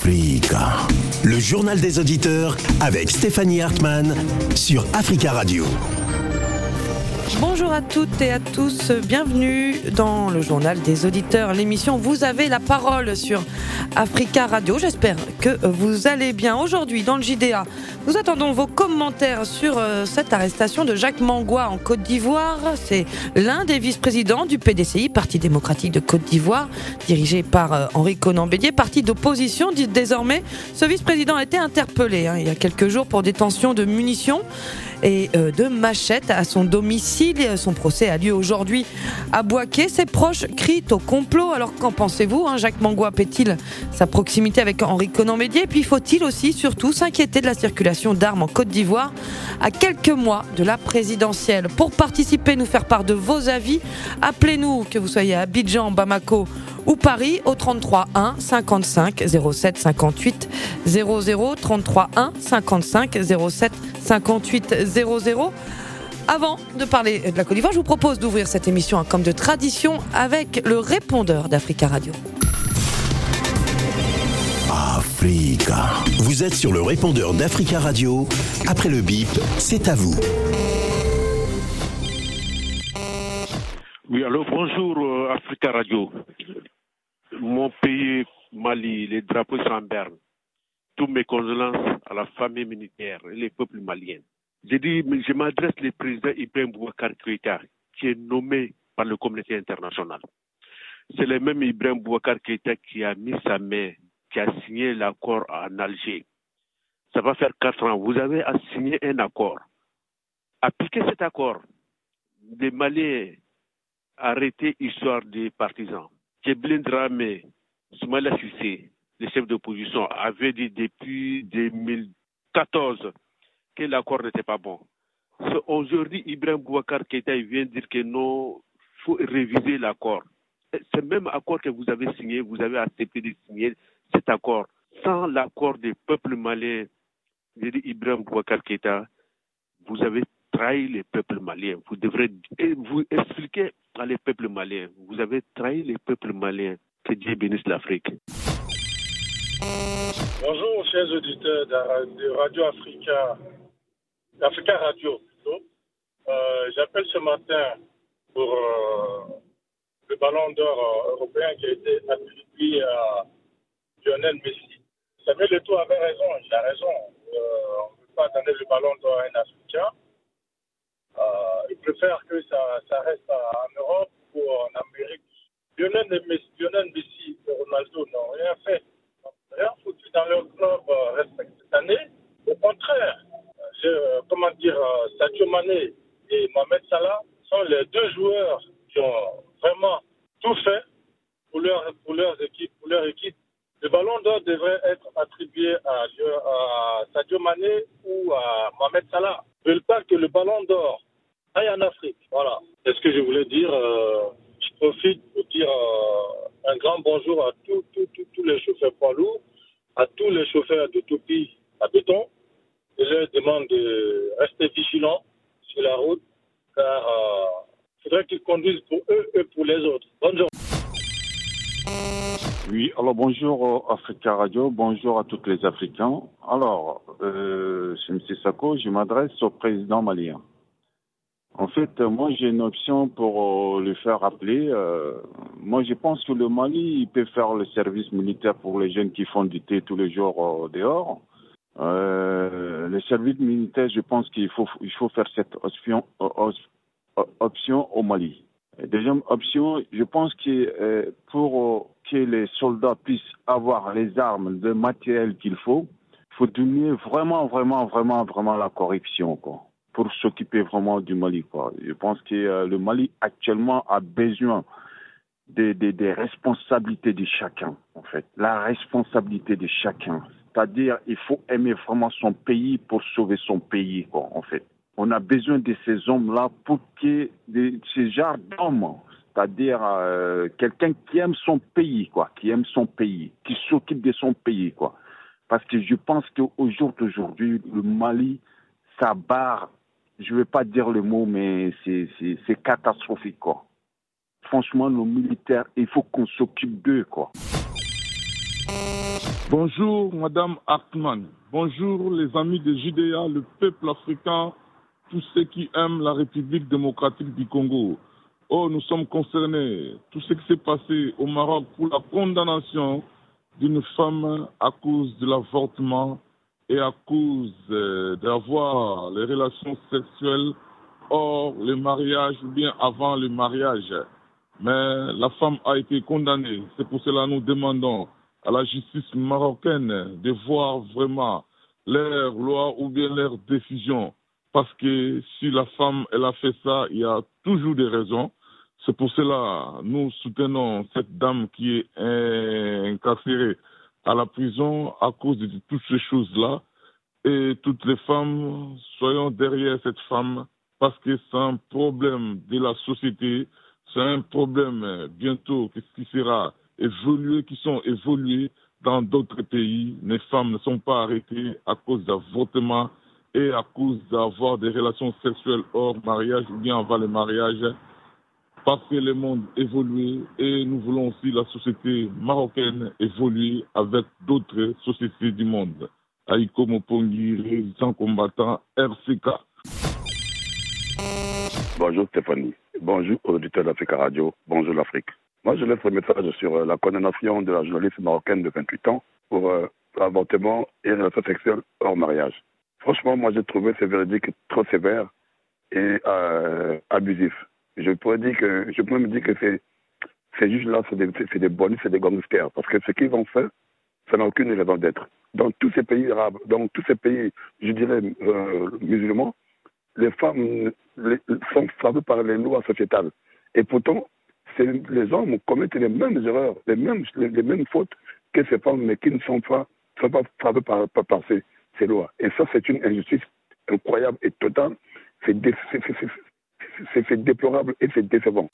Africa. Le journal des auditeurs avec Stéphanie Hartmann sur Africa Radio. Bonjour à toutes et à tous, bienvenue dans le journal des auditeurs, l'émission Vous avez la parole sur Africa Radio. J'espère que vous allez bien. Aujourd'hui dans le JDA, nous attendons vos commentaires sur cette arrestation de Jacques Mangoua en Côte d'Ivoire. C'est l'un des vice-présidents du PDCI, Parti démocratique de Côte d'Ivoire, dirigé par Henri Konan Bédié, parti d'opposition. Désormais, ce vice-président a été interpellé il y a quelques jours pour détention de munitions et de machettes à son domicile. Son procès a lieu aujourd'hui à Bouaké. Ses proches crient au complot. Alors qu'en pensez-vous Jacques Mangoua paie-t-il sa proximité avec Henri Konan Bédié? Puis faut-il aussi surtout s'inquiéter de la circulation d'armes en Côte d'Ivoire à quelques mois de la présidentielle? Pour participer, nous faire part de vos avis, appelez-nous, que vous soyez à Abidjan, Bamako ou Paris, au 33 1 55 07 58 00, 33 1 55 07 58 00. Avant de parler de la Côte d'Ivoire, je vous propose d'ouvrir cette émission comme de tradition avec le répondeur d'Africa Radio. Africa. Vous êtes sur le répondeur d'Africa Radio. Après le bip, c'est à vous. Oui, alors bonjour Africa Radio. Mon pays, Mali, les drapeaux sont en berne. Toutes mes condoléances à la famille militaire et les peuples maliens. Je m'adresse au président Ibrahim Boubacar Keïta, qui est nommé par la communauté internationale. C'est le même Ibrahim Boubacar Keïta qui a mis sa main, qui a signé l'accord en Alger. Ça va faire 4 ans. Vous avez signé un accord. Appliquez cet accord. Les Maliens arrêtés histoire des partisans. Keblin Dramé, Soumaïla Cissé, le chef d'opposition, avait dit depuis 2014 que l'accord n'était pas bon. Aujourd'hui, Ibrahim Boubacar Keïta vient dire que non, il faut réviser l'accord. Ce même accord que vous avez signé, vous avez accepté de signer cet accord. Sans l'accord des peuples maliens, j'ai dit Ibrahim Boubacar Keïta, vous avez trahi les peuples maliens. Vous devrez vous expliquer à les peuples maliens. Vous avez trahi les peuples maliens. Que Dieu bénisse l'Afrique. Bonjour, chers auditeurs de Radio Africa, Africa Radio. J'appelle ce matin pour le ballon d'or européen qui a été attribué à Lionel Messi. Vous savez, le tout avait raison, il a raison. On ne peut pas donner le ballon d'or à un Africain. Il préfère que ça reste en Europe ou en Amérique. Lionel Messi et Ronaldo n'ont rien fait. Rien foutu dans leur club respecté cette année. Au contraire, Sadio Mané et Mohamed Salah sont les deux joueurs qui ont vraiment tout fait pour leur équipe. Le ballon d'or devrait être attribué à Sadio Mané ou à Mohamed Salah. Je ne veux pas que le ballon d'or aille en Afrique. Voilà. C'est ce que je voulais dire. Je profite pour dire un grand bonjour à tous les chauffeurs poids lourds, à tous les chauffeurs de Topi à béton. Je leur demande de rester vigilants sur la route, car il faudrait qu'ils conduisent pour eux et pour les autres. Bonne journée. Oui, alors bonjour Africa Radio, bonjour à tous les Africains. Alors, c'est M. Sako, je m'adresse au président malien. En fait, moi j'ai une option pour le faire appeler. Moi je pense que le Mali, il peut faire le service militaire pour les jeunes qui font du thé tous les jours dehors. Le service militaire, je pense qu'il faut faire cette option au Mali. Deuxième option, je pense que pour que les soldats puissent avoir les armes, le matériel qu'il faut diminuer vraiment la corruption, quoi, pour s'occuper vraiment du Mali, quoi. Je pense que le Mali actuellement a besoin des responsabilités de chacun, en fait. La responsabilité de chacun. C'est-à-dire, il faut aimer vraiment son pays pour sauver son pays, quoi, en fait. On a besoin de ces hommes-là pour que ces genres d'hommes, c'est-à-dire quelqu'un qui aime son pays, quoi, qui s'occupe de son pays, quoi. Parce que je pense qu'au jour d'aujourd'hui, le Mali, ça barre, je ne vais pas dire le mot, mais c'est catastrophique, quoi. Franchement, nos militaires, il faut qu'on s'occupe d'eux, quoi. Bonjour, Madame Hartmann. Bonjour, les amis de JDA, le peuple africain, tous ceux qui aiment la République démocratique du Congo. Oh, nous sommes concernés. Tout ce qui s'est passé au Maroc pour la condamnation d'une femme à cause de l'avortement et à cause d'avoir les relations sexuelles hors le mariage ou bien avant le mariage. Mais la femme a été condamnée. C'est pour cela que nous demandons à la justice marocaine de voir vraiment leur loi ou bien leur décision. Parce que si la femme elle a fait ça, il y a toujours des raisons. C'est pour cela que nous soutenons cette dame qui est incarcérée à la prison à cause de toutes ces choses-là. Et toutes les femmes, soyons derrière cette femme parce que c'est un problème de la société, c'est un problème bientôt qui sera évolué, qui sont évolués dans d'autres pays. Les femmes ne sont pas arrêtées à cause d'avortement et à cause d'avoir des relations sexuelles hors mariage ou bien avant le mariage. Parce que le monde évolue et nous voulons aussi la société marocaine évoluer avec d'autres sociétés du monde. Aïko Mopongi, résistant combattant, RCK. Bonjour Stéphanie, bonjour auditeurs d'Africa Radio, bonjour l'Afrique. Moi je laisse un message sur la condamnation de la journaliste marocaine de 28 ans pour avortement et relations sexuelles hors mariage. Franchement, moi j'ai trouvé ce verdict trop sévère et abusif. Je pourrais me dire que ces juges-là, c'est des bonus, c'est des gangsters. Parce que ce qu'ils ont fait, ça n'a aucune raison d'être. Dans tous ces pays arabes, dans tous ces pays, je dirais, musulmans, les femmes sont frappées par les lois sociétales. Et pourtant, les hommes commettent les mêmes erreurs, les mêmes fautes que ces femmes, mais qui ne sont pas frappées par ces lois. Et ça, c'est une injustice incroyable et totale. C'est déplorable et c'est décevant.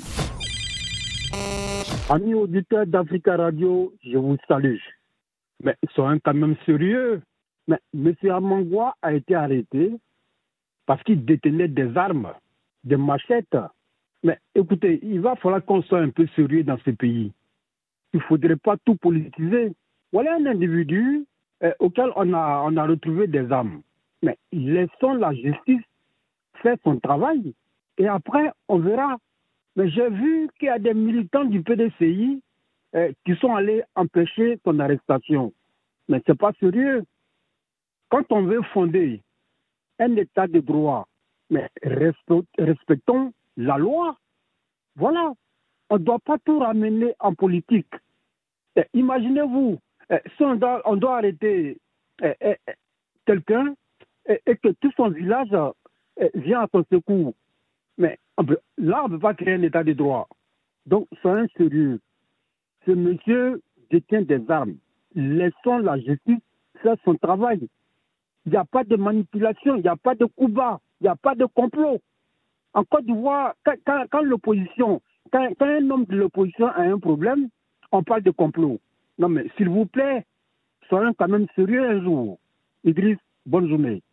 Amis auditeurs d'Africa Radio, je vous salue. Mais soyez quand même sérieux. Mais M. Amangwa a été arrêté parce qu'il détenait des armes, des machettes. Mais écoutez, il va falloir qu'on soit un peu sérieux dans ce pays. Il ne faudrait pas tout politiser. Voilà un individu auquel on a retrouvé des armes. Mais laissons la justice faire son travail. Et après, on verra. Mais j'ai vu qu'il y a des militants du PDCI qui sont allés empêcher son arrestation. Mais ce n'est pas sérieux. Quand on veut fonder un état de droit, mais respectons la loi. Voilà. On ne doit pas tout ramener en politique. Imaginez-vous, si on doit arrêter quelqu'un et que tout son village vient à son secours. Mais là, on ne peut pas créer un état de droit. Donc, soyons sérieux. Ce monsieur détient des armes. Laissons la justice faire son travail. Il n'y a pas de manipulation, il n'y a pas de coup bas, il n'y a pas de complot. En Côte d'Ivoire, quand l'opposition, quand un homme de l'opposition a un problème, on parle de complot. Non mais, s'il vous plaît, soyons quand même sérieux un jour. Idriss, bonne journée.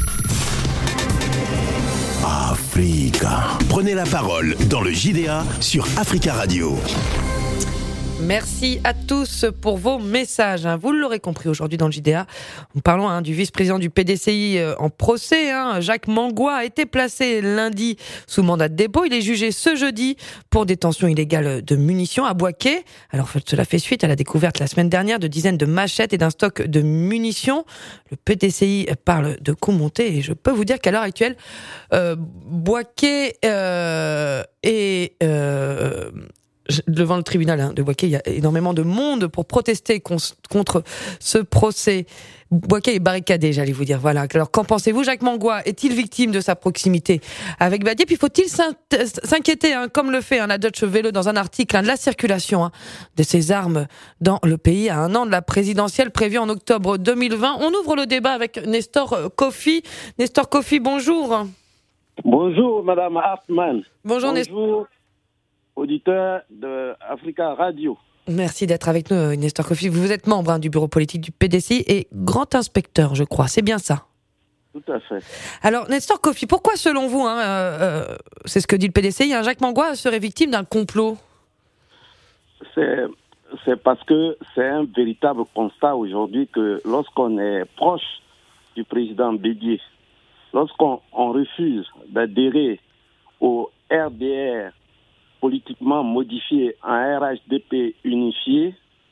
Africa. Prenez la parole dans le JDA sur Africa Radio. Merci à tous pour vos messages. Vous l'aurez compris aujourd'hui dans le JDA. Nous parlons du vice-président du PDCI en procès. Jacques Mangwa a été placé lundi sous mandat de dépôt. Il est jugé ce jeudi pour détention illégale de munitions à Bouaké. Alors cela fait suite à la découverte la semaine dernière de dizaines de machettes et d'un stock de munitions. Le PDCI parle de coups montés et je peux vous dire qu'à l'heure actuelle, Bouaké est devant le tribunal de Bouaké, il y a énormément de monde pour protester contre ce procès. Bouaké est barricadé, j'allais vous dire. Voilà. Alors, qu'en pensez-vous? Jacques Mangwa est-il victime de sa proximité avec Badié? Puis faut-il s'inquiéter, comme le fait la Deutsche Welle dans un article, de la circulation de ces armes dans le pays à un an de la présidentielle prévue en octobre 2020. On ouvre le débat avec Nestor Kofi. Nestor Kofi, bonjour. Bonjour, Madame Hartmann. Bonjour. Auditeur de Africa Radio. Merci d'être avec nous, Nestor Kofi. Vous êtes membre du bureau politique du PDCI et grand inspecteur, je crois. C'est bien ça? Tout à fait. Alors, Nestor Kofi, pourquoi, selon vous, c'est ce que dit le PDCI, Jacques Mangwa serait victime d'un complot? C'est c'est parce que c'est un véritable constat aujourd'hui que lorsqu'on est proche du président Bédié, lorsqu'on refuse d'adhérer au RDR politiquement modifié en RHDP unifié,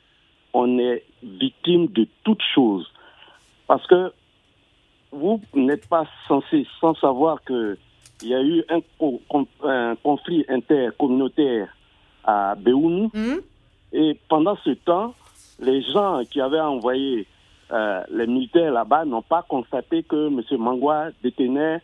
on est victime de toutes choses. Parce que vous n'êtes pas censé, sans savoir qu'il y a eu un conflit intercommunautaire à Béounou. Et pendant ce temps, les gens qui avaient envoyé les militaires là-bas n'ont pas constaté que M. Mangwa détenait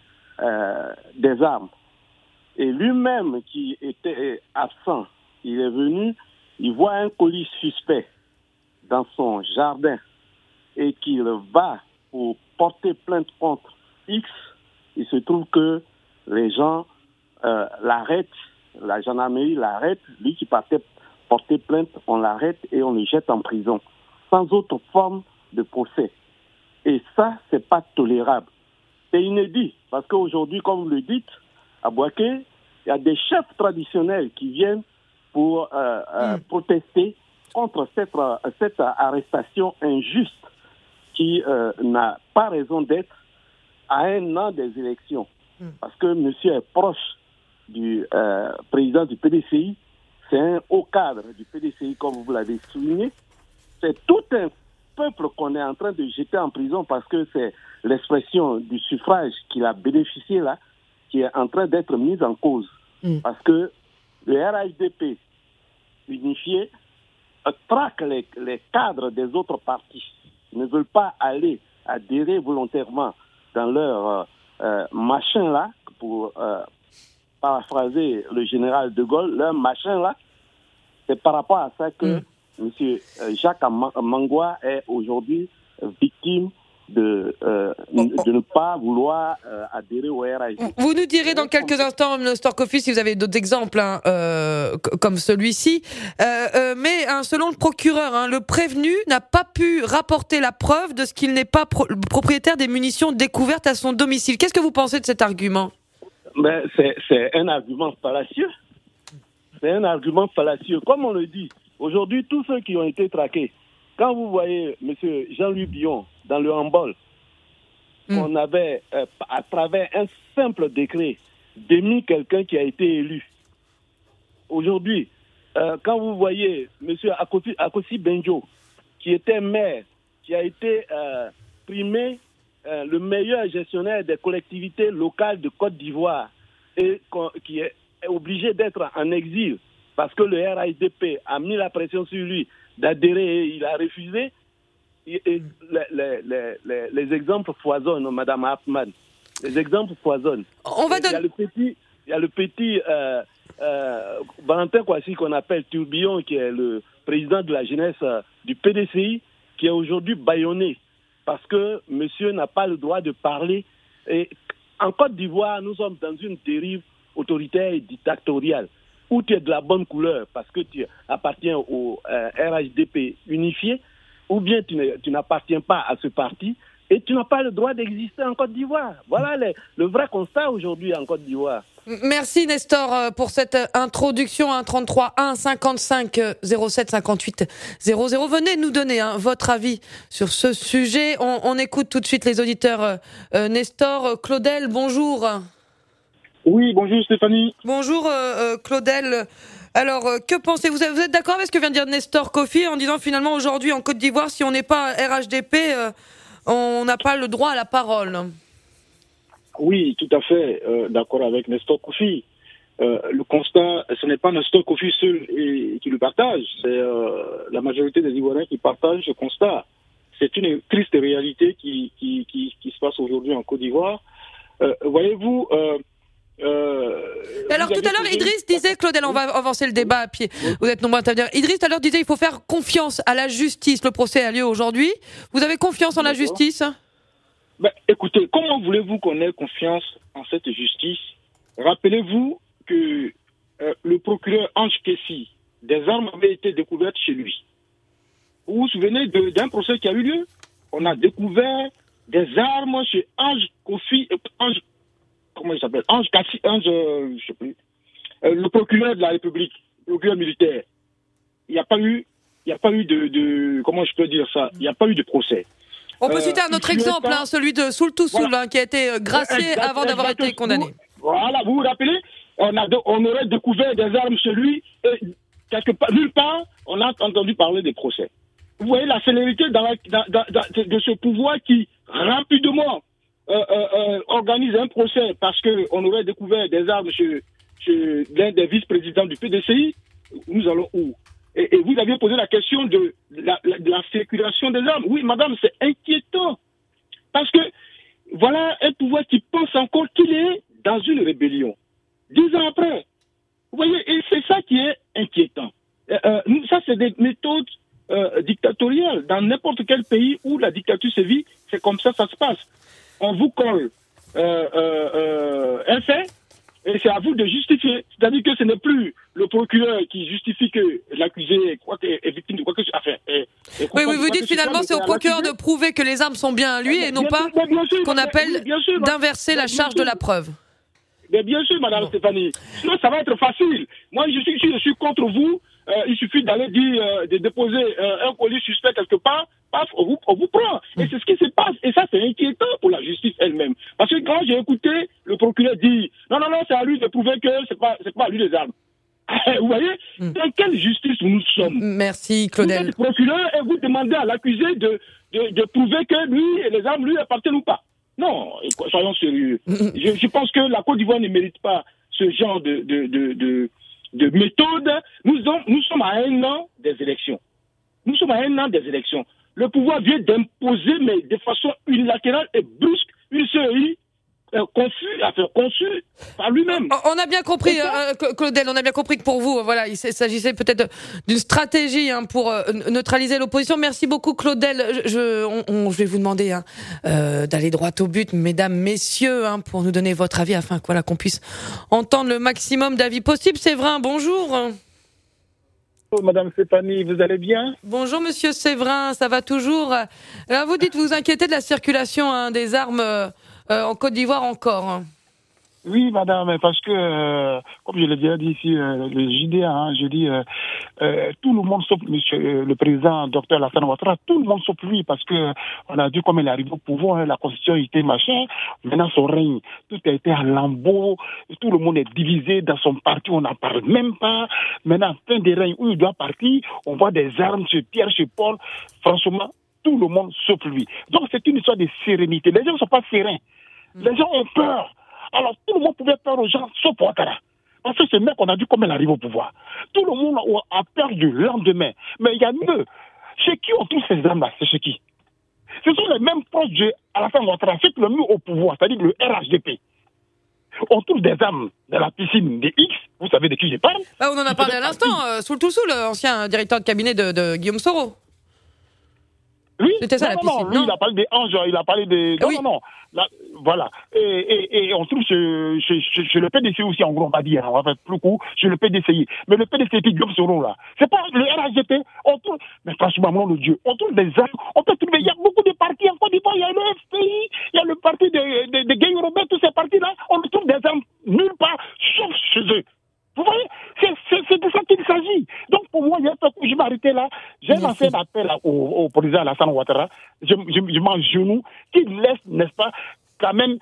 des armes. Et lui-même, qui était absent, il est venu, il voit un colis suspect dans son jardin et qu'il va pour porter plainte contre X. Il se trouve que les gens l'arrêtent, la gendarmerie l'arrête, lui qui partait porter plainte, on l'arrête et on le jette en prison, sans autre forme de procès. Et ça, c'est pas tolérable. C'est inédit, parce qu'aujourd'hui, comme vous le dites, à Bouaké, il y a des chefs traditionnels qui viennent pour protester contre cette arrestation injuste qui n'a pas raison d'être à un an des élections. Parce que monsieur est proche du président du PDCI, c'est un haut cadre du PDCI, comme vous l'avez souligné. C'est tout un peuple qu'on est en train de jeter en prison parce que c'est l'expression du suffrage qu'il a bénéficié là, qui est en train d'être mise en cause. Parce que le RHDP unifié traque les cadres des autres partis. Ils ne veulent pas aller adhérer volontairement dans leur machin là, pour paraphraser le général de Gaulle, leur machin là. C'est par rapport à ça que M. Jacques Mangwa est aujourd'hui victime de ne pas vouloir adhérer au RAJ. Vous nous direz dans quelques instants, Nestor Kofi, si vous avez d'autres exemples comme celui-ci. Mais selon le procureur, le prévenu n'a pas pu rapporter la preuve de ce qu'il n'est pas propriétaire des munitions découvertes à son domicile. Qu'est-ce que vous pensez de cet argument ? C'est un argument fallacieux. C'est un argument fallacieux. Comme on le dit, aujourd'hui, tous ceux qui ont été traqués, quand vous voyez M. Jean-Louis Billon dans le handball, on avait, à travers un simple décret, démis quelqu'un qui a été élu. Aujourd'hui, quand vous voyez M. Akossi Benjo, qui était maire, qui a été primé le meilleur gestionnaire des collectivités locales de Côte d'Ivoire et qui est obligé d'être en exil parce que le RHDP a mis la pression sur lui d'adhérer et il a refusé. Et les exemples foisonnent, Madame Hartmann. Les exemples foisonnent. Il y a le petit Valentin Kouassi qu'on appelle Tourbillon, qui est le président de la jeunesse du PDCI, qui est aujourd'hui bâillonné parce que monsieur n'a pas le droit de parler. Et en Côte d'Ivoire, nous sommes dans une dérive autoritaire et dictatoriale où tu es de la bonne couleur parce que tu appartiens au RHDP unifié, ou bien tu n'appartiens pas à ce parti et tu n'as pas le droit d'exister en Côte d'Ivoire. Voilà le vrai constat aujourd'hui en Côte d'Ivoire. Merci Nestor pour cette introduction. 33 1 55 07 58 00. Venez nous donner votre avis sur ce sujet. On écoute tout de suite les auditeurs. Nestor, Claudel, bonjour. Oui, bonjour Stéphanie. Bonjour Claudel. Alors, que pensez-vous ? Vous êtes d'accord avec ce que vient de dire Nestor Kofi en disant finalement aujourd'hui en Côte d'Ivoire, si on n'est pas RHDP, on n'a pas le droit à la parole ? Oui, tout à fait d'accord avec Nestor Kofi. Le constat, ce n'est pas Nestor Kofi seul qui le partage, c'est la majorité des Ivoiriens qui partagent ce constat. C'est une triste réalité qui se passe aujourd'hui en Côte d'Ivoire. Voyez-vous... alors tout à l'heure Idriss disait, Claudel, on va avancer le débat à pied, vous êtes nombreux à intervenir. Idriss tout à l'heure disait il faut faire confiance à la justice, le procès a lieu aujourd'hui. Vous avez confiance en la justice ? Écoutez, comment voulez-vous qu'on ait confiance en cette justice ? Rappelez-vous que le procureur Ange Kessi, des armes avaient été découvertes chez lui. Vous vous souvenez d'un procès qui a eu lieu ? On a découvert des armes chez Ange Kofi, comment il s'appelle ? Ange Kassi, je sais plus. Le procureur de la République, le procureur militaire. Il n'y a pas eu comment je peux dire ça? Il n'y a pas eu de procès. On peut citer un autre exemple, celui de Soul to Soul, qui a été gracié avant d'avoir été condamné. Voilà, vous vous rappelez? On aurait découvert des armes chez lui, et quelque part, nulle part, on a entendu parler des procès. Vous voyez la célérité de ce pouvoir qui, rapidement, organise un procès parce qu'on aurait découvert des armes chez l'un des vice-présidents du PDCI. Nous allons où? Et vous aviez posé la question de la circulation des armes. Oui, madame, c'est inquiétant. Parce que voilà un pouvoir qui pense encore qu'il est dans une rébellion. 10 ans après. Vous voyez, et c'est ça qui est inquiétant. Ça, c'est des méthodes dictatoriales. Dans n'importe quel pays où la dictature sévit, c'est comme ça se passe. On vous colle un fait, et c'est à vous de justifier. C'est-à-dire que ce n'est plus le procureur qui justifie que l'accusé est victime de quoi que ce soit. Oui, vous dites finalement c'est au procureur de prouver que les armes sont bien à lui et non pas qu'on appelle d'inverser la charge de la preuve. Mais bien sûr, madame Stéphanie. Sinon, ça va être facile. Moi, je suis contre vous. Il suffit d'aller de déposer un colis suspect quelque part. Paf, on vous prend. Et c'est ce qui se passe. Et ça, c'est inquiétant pour la justice elle-même. Parce que quand j'ai écouté le procureur dire non, c'est à lui de prouver que c'est pas à lui les armes. Vous voyez, dans quelle justice nous sommes? Merci, Claudel. Vous êtes procureur et vous demandez à l'accusé de prouver que lui et les armes lui appartiennent ou pas. Non, soyons sérieux. Je pense que la Côte d'Ivoire ne mérite pas ce genre de méthode. Nous sommes à 1 an des élections. Le pouvoir vient d'imposer, mais de façon unilatérale et brusque, une série conçue par lui-même. On a bien compris, Claudel, on a bien compris que pour vous, voilà, il s'agissait peut-être d'une stratégie pour neutraliser l'opposition. Merci beaucoup, Claudel. Je vais vous demander d'aller droit au but, mesdames, messieurs, pour nous donner votre avis afin qu'on puisse entendre le maximum d'avis possible. Séverin, bonjour. Bonjour, Madame Stéphanie, vous allez bien? Bonjour, Monsieur Séverin, ça va toujours. Alors, vous dites vous inquiétez de la circulation des armes en Côte d'Ivoire encore. Oui, madame, parce que, comme je l'ai déjà dit ici, le JDA, je dis, tout le monde sauf monsieur, le président, Dr Alassane Ouattara, tout le monde sauf lui, parce que on a vu comment il est arrivé au pouvoir, la constitution était machin, maintenant son règne, tout a été à lambeau, tout le monde est divisé dans son parti, on n'en parle même pas. Maintenant, fin des règnes où il doit partir, on voit des armes chez Pierre, chez Paul, franchement, tout le monde sauf lui. Donc c'est une histoire de sérénité. Les gens ne sont pas sereins. Les gens ont peur. Alors, tout le monde pouvait peur aux gens, sauf Ouattara. Parce que ce mec, on a vu comment il arrive au pouvoir. Tout le monde a peur du lendemain. Mais il y a mieux. Chez qui on trouve ces armes-là? C'est chez qui? Ce sont les mêmes proches d'Alassane Ouattara, ceux qui l'ont mis au pouvoir, c'est-à-dire le RHDP. On trouve des armes dans la piscine des X. Vous savez de qui je parle? On en a parlé à l'instant. Soul to Soul, ancien directeur de cabinet de Guillaume Soro. Oui, c'était ça, la piscine. Non, il a parlé des anges, il a parlé des... Oui. Non. Là, voilà. Et on trouve chez le PDCI aussi, en gros, on va dire, on va faire plus court, chez le PDCI. Mais le PDCI, Guillaume Soro, là, c'est pas le RHDP, on trouve... Mais franchement, mon Dieu, on trouve des armes, on peut trouver, il y a beaucoup de partis en Côte d'Ivoire, il y a le FPI, il y a le parti de Guy Robert, tous ces partis-là, on trouve des armes nulle part, sauf chez eux. Vous voyez, c'est de ça qu'il s'agit. Donc pour moi, je vais m'arrêter là. J'ai lancé un appel au président Alassane Ouattara. Je m'en genou, qu'il laisse, n'est-ce pas, quand même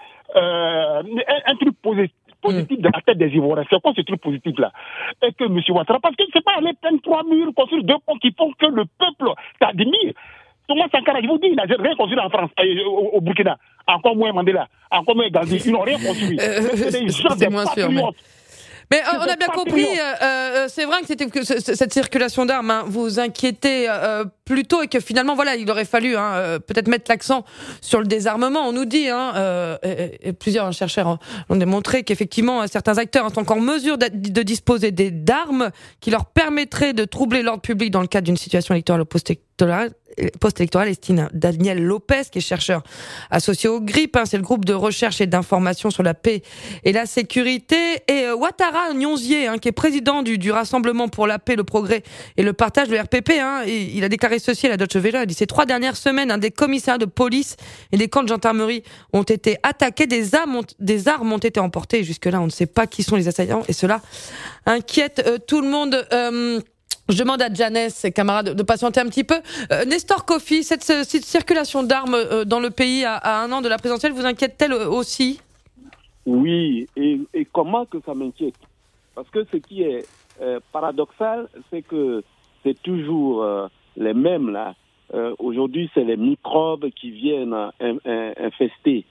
un truc positif dans la tête des Ivoiriens. C'est quoi ce truc positif-là? Et que M. Ouattara, parce que c'est pas aller peindre 3 murs, construire 2 ponts qui font que le peuple t'admire. Thomas Sankara, je vous dis, il n'a rien construit en France, au Burkina. Encore moins Mandela, encore moins Gandhi. Ils n'ont rien construit. C'est des gens des patriotes. Mais on a bien compris, c'est vrai que cette circulation d'armes vous inquiétait plutôt et que finalement, voilà, il aurait fallu peut-être mettre l'accent sur le désarmement. On nous dit, et plusieurs chercheurs l'ont démontré, qu'effectivement, certains acteurs sont en mesure de disposer d'armes qui leur permettraient de troubler l'ordre public dans le cadre d'une situation électorale post-électorale, estime Daniel Lopez, qui est chercheur associé au GRIP, c'est le groupe de recherche et d'information sur la paix et la sécurité, et Ouattara Nyonzié, qui est président du Rassemblement pour la paix, le progrès et le partage, le RPP, et il a déclaré ceci à la Deutsche Welle, il dit: ces 3 dernières semaines, des commissariats de police et des camps de gendarmerie ont été attaqués, des armes ont été emportées, et jusque-là on ne sait pas qui sont les assaillants, et cela inquiète tout le monde. Je demande à Janès, ses camarades, de patienter un petit peu. Nestor Kofi, cette circulation d'armes dans le pays à 1 an de la présidentielle vous inquiète-t-elle aussi ? Oui, et comment que ça m'inquiète ? Parce que ce qui est paradoxal, c'est que c'est toujours les mêmes là. Aujourd'hui, c'est les microbes qui viennent infester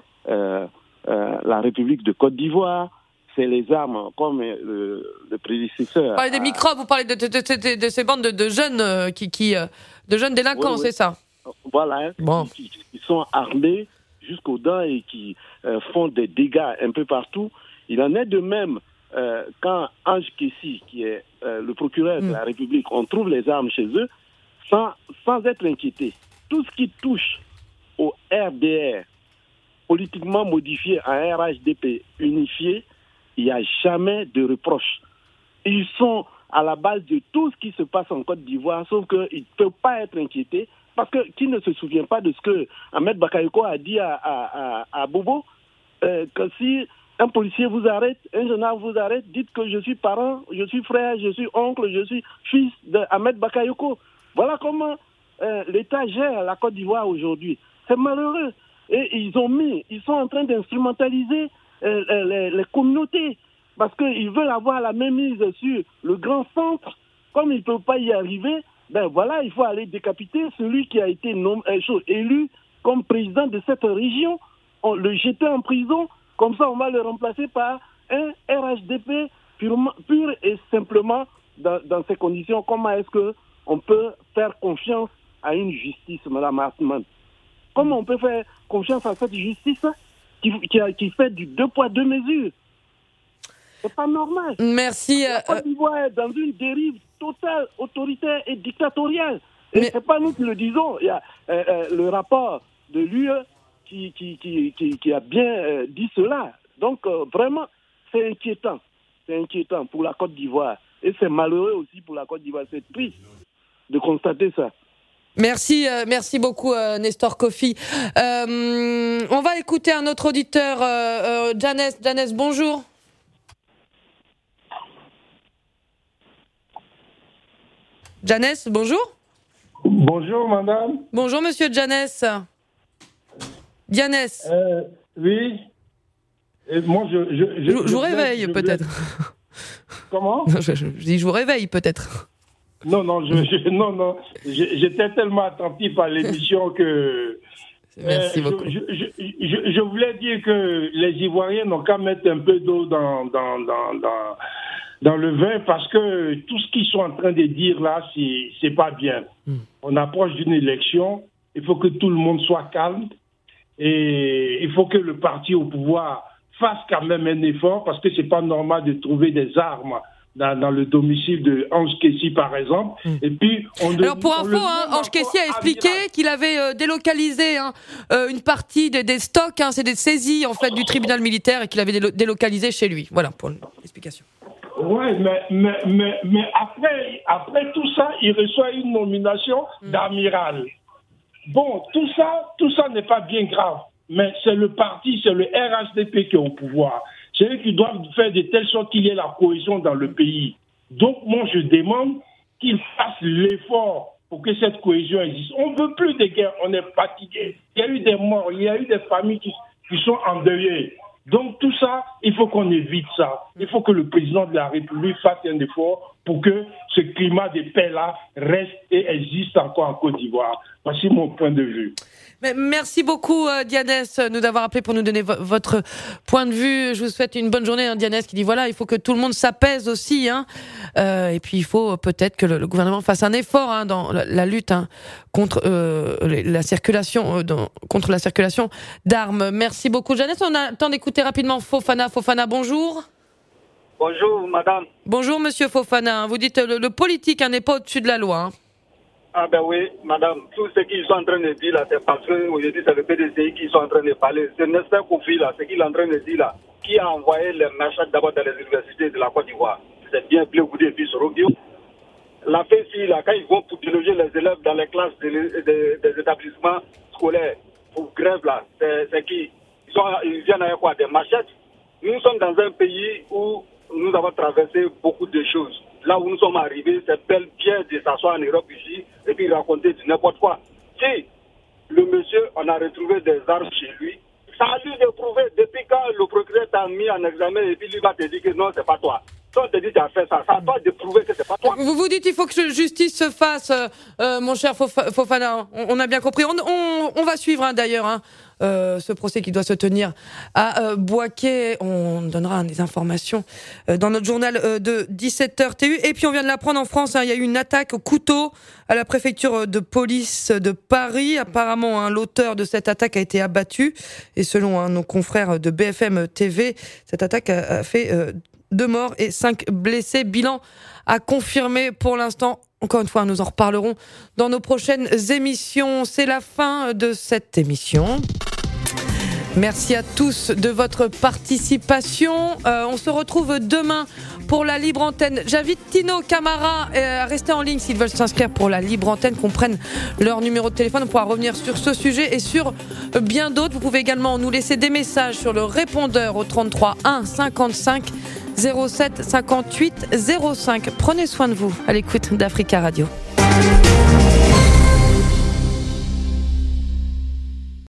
la République de Côte d'Ivoire. C'est les armes, comme le prédécesseur. Vous parlez des microbes, vous parlez de ces bandes de jeunes de jeunes délinquants, oui. C'est ça ? Voilà, bon. qui sont armés jusqu'aux dents et qui font des dégâts un peu partout. Il en est de même quand Ange Kessi, qui est le procureur de la République, on trouve les armes chez eux sans être inquiété. Tout ce qui touche au RDR, politiquement modifié en RHDP unifié, il n'y a jamais de reproche. Ils sont à la base de tout ce qui se passe en Côte d'Ivoire, sauf qu'ils ne peuvent pas être inquiétés, parce que qui ne se souvient pas de ce que Ahmed Bakayoko a dit à Bobo, que si un policier vous arrête, un gendarme vous arrête, dites que je suis parent, je suis frère, je suis oncle, je suis fils d'Ahmed Bakayoko. Voilà comment l'État gère la Côte d'Ivoire aujourd'hui. C'est malheureux. Et ils sont en train d'instrumentaliser les communautés, parce qu'ils veulent avoir la même mise sur le grand centre. Comme ils ne peuvent pas y arriver, ben voilà, il faut aller décapiter celui qui a été élu comme président de cette région, le jeter en prison, comme ça on va le remplacer par un RHDP pur et simplement dans ces conditions. Comment est-ce qu'on peut faire confiance à une justice, Mme Hartmann? Comment on peut faire confiance à cette justice qui fait du 2 poids 2 mesures? C'est pas normal. Merci. La Côte d'Ivoire est dans une dérive totale, autoritaire et dictatoriale. Et c'est pas nous qui le disons. Il y a le rapport de l'UE qui a bien dit cela. Donc vraiment, c'est inquiétant. C'est inquiétant pour la Côte d'Ivoire. Et c'est malheureux aussi pour la Côte d'Ivoire. C'est triste de constater ça. Merci beaucoup Nestor Kofi. On va écouter un autre auditeur, Janès. Janès, bonjour. Janès, bonjour. Bonjour madame. Bonjour monsieur Janès. Janès. Oui. Et moi je vous réveille peut-être. Comment ? Je dis je vous réveille peut-être. Non, j'étais tellement attentif à l'émission que... Merci beaucoup. Je voulais dire que les Ivoiriens n'ont qu'à mettre un peu d'eau dans le vin, parce que tout ce qu'ils sont en train de dire là, c'est pas bien. On approche d'une élection, il faut que tout le monde soit calme, et il faut que le parti au pouvoir fasse quand même un effort, parce que c'est pas normal de trouver des armes dans le domicile de Ange Kessi, par exemple. Et puis, alors, pour info, Ange Kessi a expliqué qu'il avait délocalisé une partie des stocks, c'est des saisies en fait du tribunal militaire, et qu'il avait délocalisé chez lui. Voilà pour l'explication. Ouais, mais après tout ça, il reçoit une nomination d'amiral. Bon, tout ça n'est pas bien grave, mais c'est le parti, c'est le RHDP qui est au pouvoir. C'est eux qui doivent faire de telle sorte qu'il y ait la cohésion dans le pays. Donc, moi, je demande qu'ils fassent l'effort pour que cette cohésion existe. On ne veut plus de guerre, on est fatigué. Il y a eu des morts, il y a eu des familles qui sont endeuillées. Donc, tout ça, il faut qu'on évite ça. Il faut que le président de la République fasse un effort pour que ce climat de paix-là reste et existe encore en Côte d'Ivoire. Voici mon point de vue. Mais merci beaucoup Janès de nous avoir appelé pour nous donner votre point de vue. Je vous souhaite une bonne journée, Janès, qui dit voilà, il faut que tout le monde s'apaise aussi, et puis il faut peut-être que le gouvernement fasse un effort dans la lutte contre la circulation contre la circulation d'armes. Merci beaucoup Janès. On a le temps d'écouter rapidement Fofana. Fofana, bonjour. Bonjour madame. Bonjour monsieur Fofana. Vous dites le politique n'est pas au-dessus de la loi. Ah ben oui, madame, tout ce qu'ils sont en train de dire là, c'est parce qu'aujourd'hui c'est le PDCI qui sont en train de parler. C'est Nestor Kofi là, ce qu'il est en train de dire là, qui a envoyé les machins d'abord dans les universités de la Côte d'Ivoire. C'est bien Blé Goudé puis Sorogio. La FECI là, quand ils vont pour déloger les élèves dans les classes des établissements scolaires pour grève là, c'est qui ils viennent avec quoi? Des machettes. Nous sommes dans un pays où nous avons traversé beaucoup de choses. là où nous sommes arrivés, c'est bel bien de s'asseoir en Europe ici et puis raconter du n'importe quoi. Si le monsieur, on a retrouvé des armes chez lui, ça a lui de prouver depuis quand le procureur t'a mis en examen et puis lui va te dire que non, c'est pas toi. Si on te dit que tu as fait ça, ça a toi de prouver que c'est pas toi. Vous vous dites qu'il faut que justice se fasse, mon cher Fofana. On a bien compris. On va suivre d'ailleurs ce procès qui doit se tenir à Bouaké. On donnera des informations dans notre journal de 17h TU. Et puis on vient de l'apprendre en France, il y a eu une attaque au couteau à la préfecture de police de Paris. Apparemment, l'auteur de cette attaque a été abattu. Et selon nos confrères de BFM TV, cette attaque a fait 2 morts et 5 blessés. Bilan à confirmer pour l'instant. Encore une fois, nous en reparlerons dans nos prochaines émissions. C'est la fin de cette émission. Merci à tous de votre participation. On se retrouve demain pour la libre antenne. J'invite Tino Camara à rester en ligne s'ils veulent s'inscrire pour la libre antenne, qu'on prenne leur numéro de téléphone. On pourra revenir sur ce sujet et sur bien d'autres. Vous pouvez également nous laisser des messages sur le répondeur au 33 1 55 07 58 05. Prenez soin de vous à l'écoute d'Africa Radio.